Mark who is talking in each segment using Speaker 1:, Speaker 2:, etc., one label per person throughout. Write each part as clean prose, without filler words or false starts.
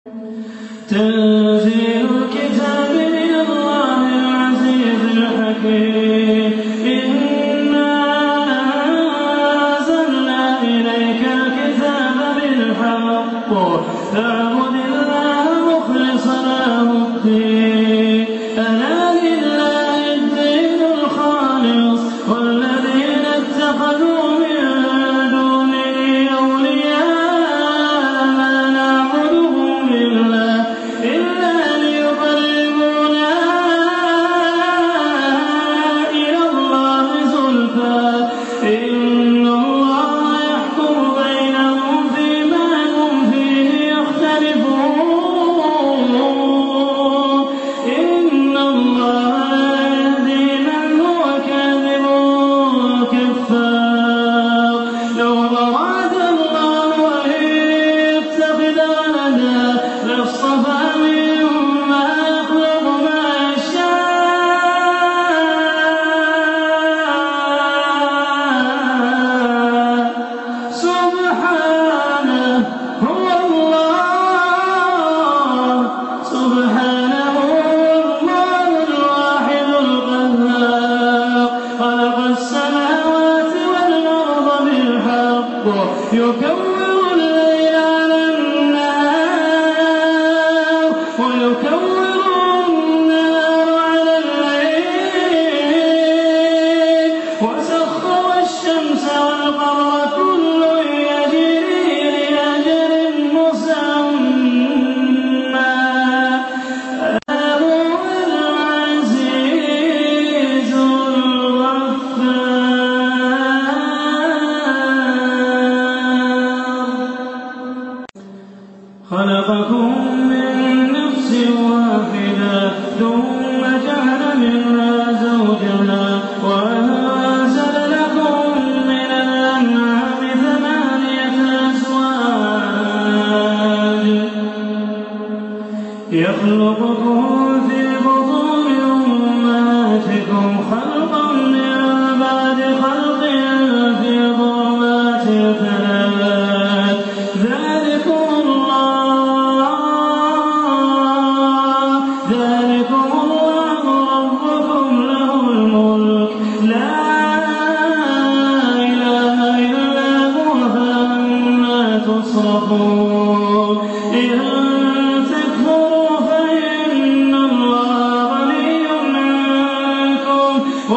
Speaker 1: تنزيل الكتاب من الله العزيز الحكيم. إنا أنزلنا إليك الكتاب بالحق فاعبد الله مخلصا له الدين ألا لله الدين الخالص والذين اتخذوا من دونه أولياء ما نعبدهم إلا ليقربونا إلى الله زلفى إن الله يحكم بينهم فيما هم فيه يختلفون إن الله يهدي من هو كاذب كفار. لو أراد الله أن يتخذ ولدا لاصطفى مما يخلق ما يشاء سبحانه هو الله سبحانه الله الواحد القهار. خلق السماوات والأرض بالحق يكور الليل على النهار ويكور النهار على الليل وسخر الشمس والقمر كل يجري لأجل مسمى ألا هو العزيز الغفار. خلقكم من نفس واحدة ثم جعل منها زوجها وأنزل لكم من الأنعام ثمانية أزواج يخلقكم في بطون أمهاتكم خلقا من بعد خلق في ظلمات ثلاث ذلكم الله ربكم له الملك لا إله إلا هو فأنا تصرفون. إن تكفروا فإن الله غني عنكم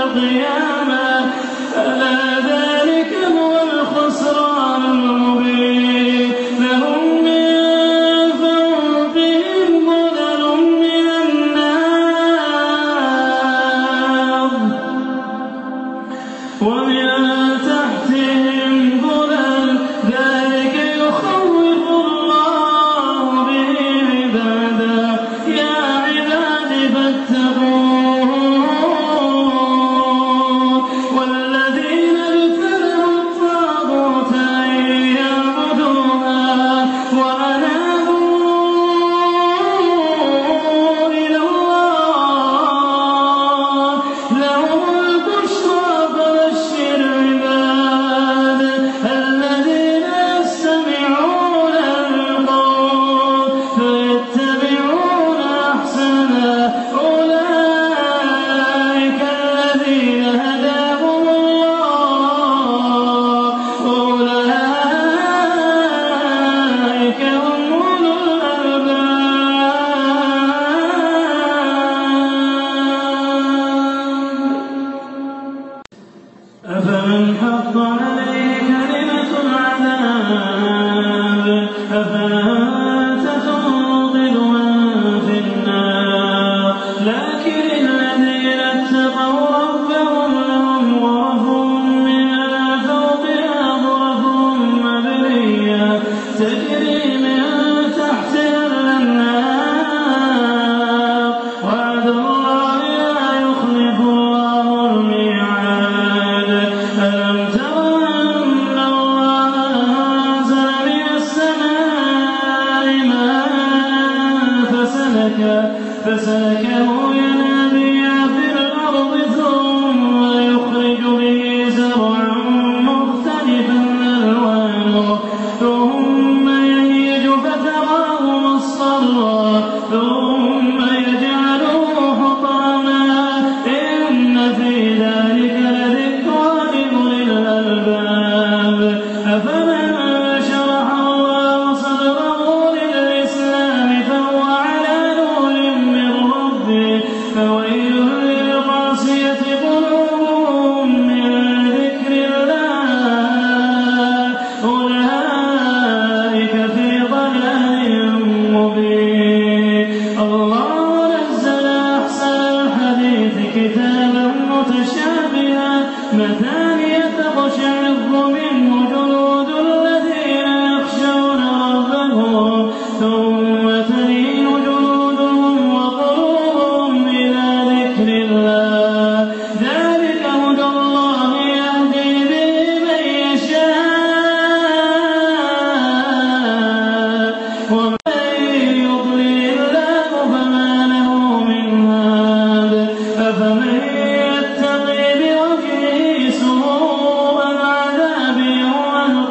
Speaker 1: القيامة ألا ذلك هو الخسران المبين لهم من فوقهم ظلل من النار ومن تحتهم ظلل ذلك يخوف الله به عباده يا عباد فاتقون والذين ابتلوا الطاغوت أن يعبدوها وأنابوا إلى الله لهم البشرى فبشر عباد الذين يستمعون القول فيتبعون أحسنه أولئك الذين هداهم الله أولئك هم أولو الألباب أفمن حق عليه كلمة العذاب أفأنت تنقذ من في النار لكن الذين اتقوا ربهم لهم غرف من فوقها غرف مبنية تجري من تحتها الأنهار وعد الله لا يخلف الله الميعاد ألم تر أن الله أنزل من السماء ماء فسلكه ينابيع في الأرض ثم يخرج به زرعا مختلفا ألوانه ثم يهيج فتراه مصفرا ثم يجعله حطاما إن في ذلك لذكرى لأولي الألباب أفمن شرح الله صدره للإسلام فهو على نور من ربه فويل للقاسية قلوبهم من ذكر الله أولئك في ضلال مبين الله نزل أحسن الحديث كتابا متشابها مثانية تقشعر منه جلود الذين يخشون ربهم ثم تلين جلودهم وقلوبهم إلى ذكر الله ذلك هدى الله يهدي به من يشاء ومن يضلل الله فما له من هاد أفمن يتقي بوجهه سوء العذاب يوم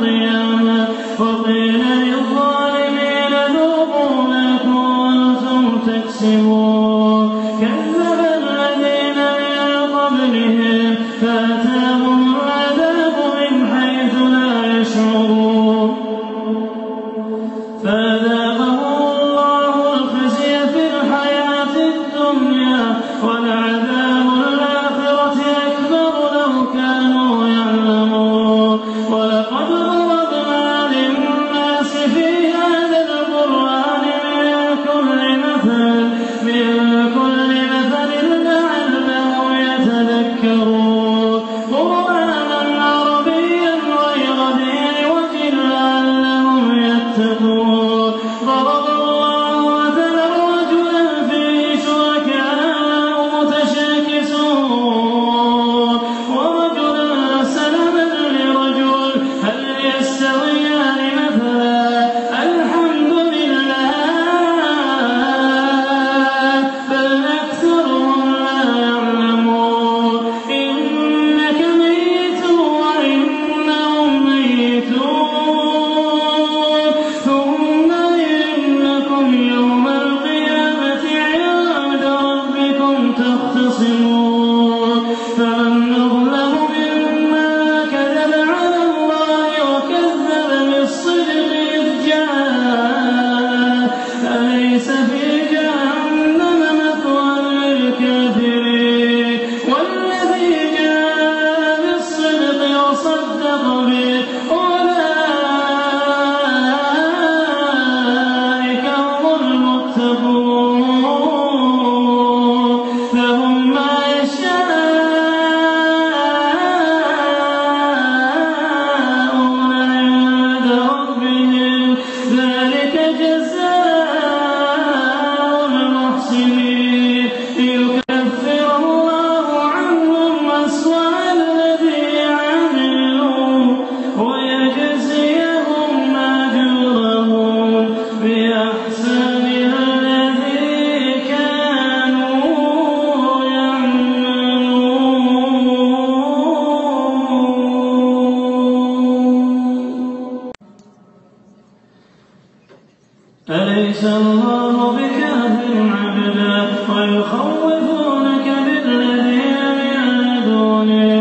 Speaker 1: أليس الله بكاف عبدا ويخوفونك بالذين من دونه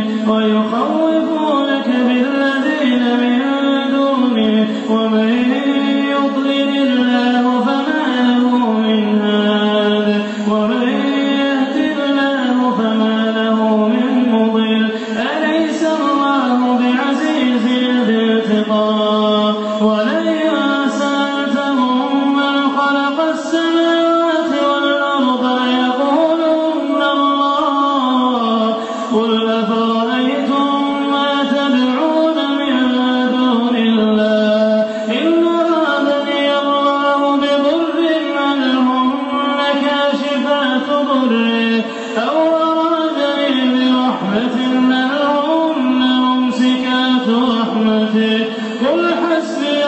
Speaker 1: ومن يضلل الله فما له من هاد ومن يهد الله فما له من مضل أليس الله بعزيز ذي انتقام ولئن سألتهم من خلق السماوات والأرض ليقولن الله قل أفرأيتم ما تدعون من دون الله إن أرادني الله بضر هل هن كاشفات ضره أو أرادني برحمة هل هن ممسكات رحمته قل حسبي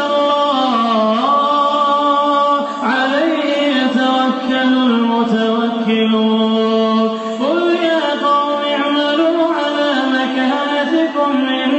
Speaker 1: الله عليه يتوكل المتوكلون قل يا قوم اعملوا على مكانتكم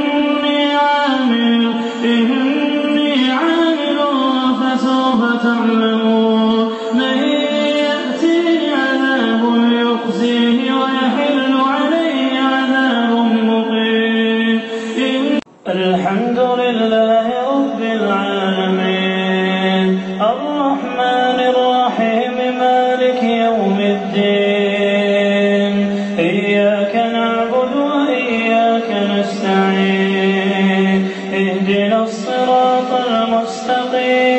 Speaker 1: إني عامل فسوف تعلمون من يأتيه عذاب يخزيه ويحل عليه عذاب مقيم الحمد لله رب العالمين الرحمن الرحيم مالك يوم الدين إياك نعبد وإياك نستعين اهدنا الصراط المستقيم